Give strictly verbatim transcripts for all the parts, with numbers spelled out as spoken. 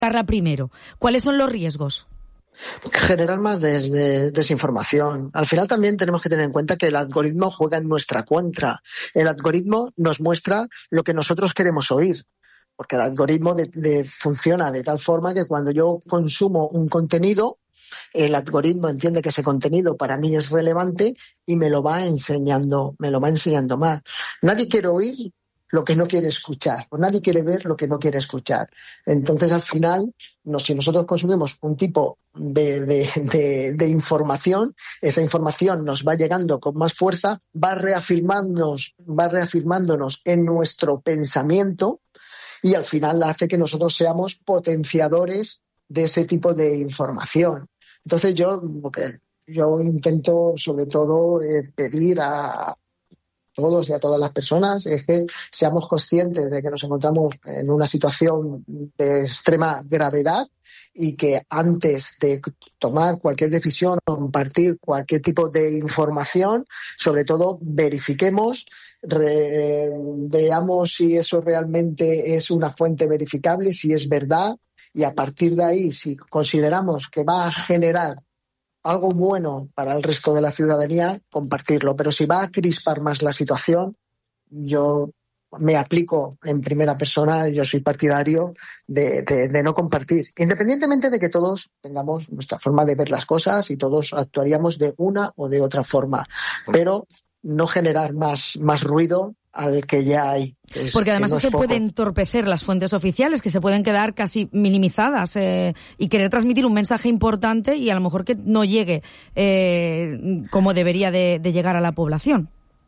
primero. ¿Cuáles son los riesgos? Generar más des, de, desinformación. Al final también tenemos que tener en cuenta que el algoritmo juega en nuestra contra. El algoritmo nos muestra lo que nosotros queremos oír. Porque el algoritmo de, de, funciona de tal forma que cuando yo consumo un contenido, el algoritmo entiende que ese contenido para mí es relevante y me lo va enseñando, me lo va enseñando más. Nadie quiere oír lo que no quiere escuchar, o nadie quiere ver lo que no quiere escuchar. Entonces, al final, no, si nosotros consumimos un tipo de, de, de, de información, esa información nos va llegando con más fuerza, va reafirmándonos, va reafirmándonos en nuestro pensamiento y al final hace que nosotros seamos potenciadores de ese tipo de información. Entonces, yo, lo que yo intento, sobre todo, eh, pedir a todos y a todas las personas es que seamos conscientes de que nos encontramos en una situación de extrema gravedad y que antes de tomar cualquier decisión o compartir cualquier tipo de información, sobre todo verifiquemos, re, veamos si eso realmente es una fuente verificable, si es verdad, y a partir de ahí, si consideramos que va a generar algo bueno para el resto de la ciudadanía, compartirlo. Pero si va a crispar más la situación, yo me aplico en primera persona, yo soy partidario de, de, de no compartir. Independientemente de que todos tengamos nuestra forma de ver las cosas y todos actuaríamos de una o de otra forma. Pero no generar más, más ruido al que ya hay. Es, Porque además no se poco. pueden entorpecer las fuentes oficiales, que se pueden quedar casi minimizadas eh, y querer transmitir un mensaje importante y a lo mejor que no llegue eh, como debería de, de llegar a la población.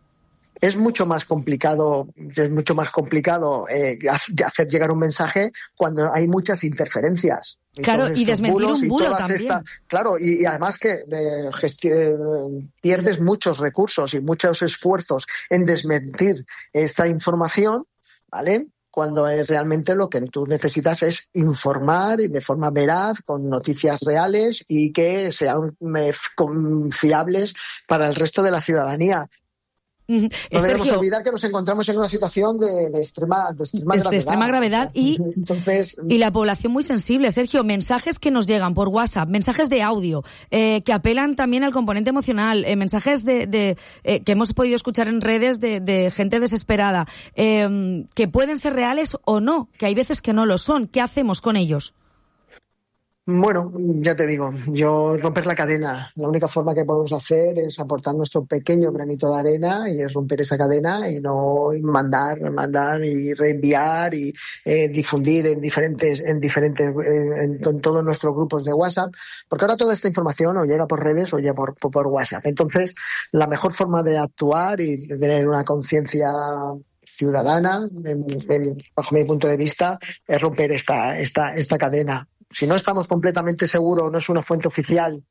Es mucho más complicado, es mucho más complicado eh, hacer llegar un mensaje cuando hay muchas interferencias. Y claro, y desmentir un bulo también. Esta, claro, y, y además que eh, gesti- pierdes muchos recursos y muchos esfuerzos en desmentir esta información, ¿vale? Cuando es realmente lo que tú necesitas es informar de forma veraz, con noticias reales y que sean eh, fiables para el resto de la ciudadanía. No debemos Sergio, olvidar que nos encontramos en una situación de, de extrema, de extrema de, gravedad. De extrema gravedad y, Entonces, y la población muy sensible. Sergio, mensajes que nos llegan por WhatsApp, mensajes de audio, eh, que apelan también al componente emocional, eh, mensajes de, de eh, que hemos podido escuchar en redes de, de gente desesperada, eh, que pueden ser reales o no, que hay veces que no lo son. ¿Qué hacemos con ellos? Bueno, ya te digo, yo romper la cadena. La única forma que podemos hacer es aportar nuestro pequeño granito de arena y es romper esa cadena y no mandar, mandar y reenviar y eh, difundir en diferentes, en diferentes, eh, en, en todos nuestros grupos de WhatsApp, porque ahora toda esta información o llega por redes o llega por, por, por WhatsApp. Entonces, la mejor forma de actuar y de tener una conciencia ciudadana, en, en, bajo mi punto de vista, es romper esta, esta, esta cadena. Si no estamos completamente seguros, no es una fuente oficial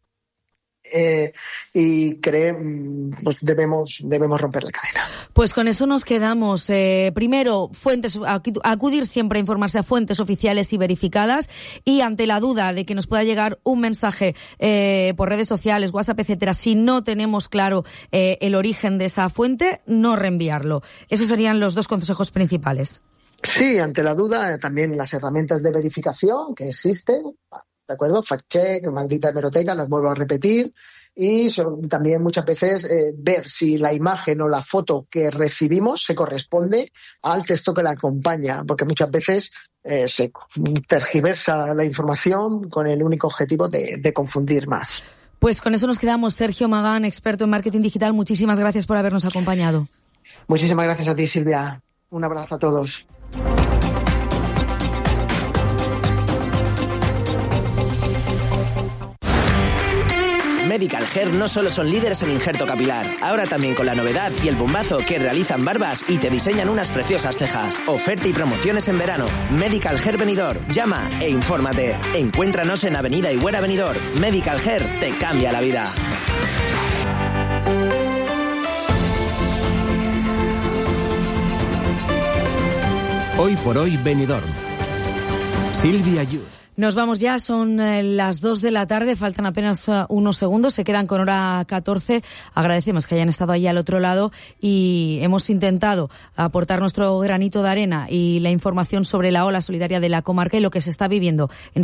eh, y cree, pues debemos debemos romper la cadena. Pues con eso nos quedamos. Eh, primero, fuentes, acudir siempre a informarse a fuentes oficiales y verificadas, y ante la duda de que nos pueda llegar un mensaje eh, por redes sociales, WhatsApp, etcétera, si no tenemos claro eh, el origen de esa fuente, no reenviarlo. Esos serían los dos consejos principales. Sí, ante la duda, también las herramientas de verificación que existen, ¿de acuerdo? Fact check, maldita hemeroteca, las vuelvo a repetir. Y son, también muchas veces eh, ver si la imagen o la foto que recibimos se corresponde al texto que la acompaña, porque muchas veces eh, se tergiversa la información con el único objetivo de, de confundir más. Pues con eso nos quedamos. Sergio Magán, experto en marketing digital, muchísimas gracias por habernos acompañado. Muchísimas gracias a ti, Silvia. Un abrazo a todos. Medical Hair no solo son líderes en injerto capilar, ahora también con la novedad y el bombazo que realizan barbas y te diseñan unas preciosas cejas. Oferta y promociones en verano. Medical Hair Benidorm. Llama e infórmate. Encuéntranos en Avenida Higuera Benidorm. Medical Hair te cambia la vida. Hoy por hoy Benidorm. Silvia Youth. Nos vamos ya, son eh, las dos de la tarde, faltan apenas uh, unos segundos, se quedan con hora catorce. Agradecemos que hayan estado ahí al otro lado y hemos intentado aportar nuestro granito de arena y la información sobre la ola solidaria de la comarca y lo que se está viviendo en